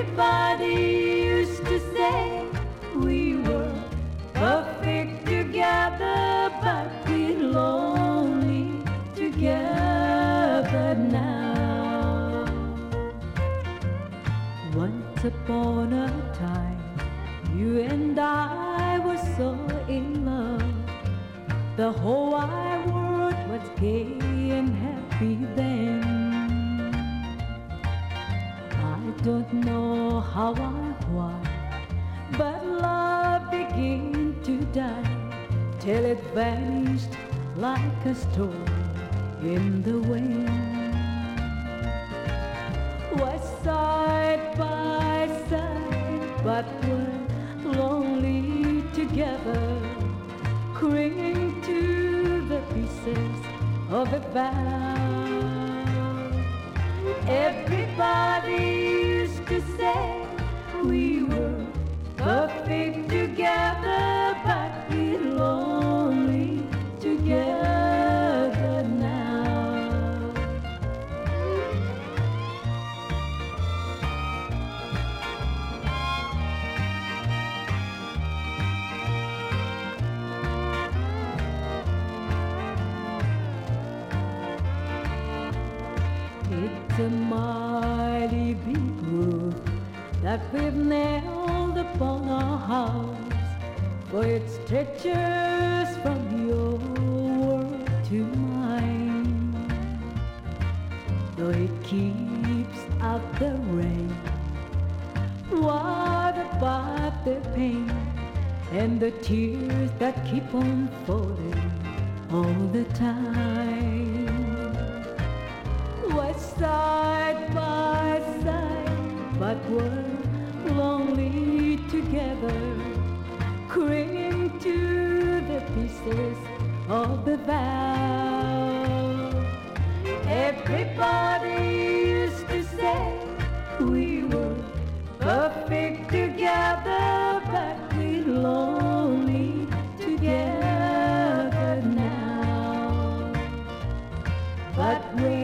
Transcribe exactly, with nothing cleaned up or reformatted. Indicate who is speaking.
Speaker 1: Everybody used to say we were perfect together, but we're lonely together now. Once upon a time, you and I were so in love. The whole wide world was gay and happy then. I don't know how or why, but love began to die till it vanished like a storm in the wind. Was side by side, but we're lonely together, clinging to the pieces of a vow. Everybody used to say we were perfect together, but we're lonely together now. It's a mighty big roof that we've nailed upon our house, for it stretches from your world to mine. Though it keeps out the rain, what about the pain and the tears that keep on falling all the time? We're side by side, but we're lonely together, clinging to the pieces of the vow. Everybody used to say we were perfect together, but we're lonely together now. But we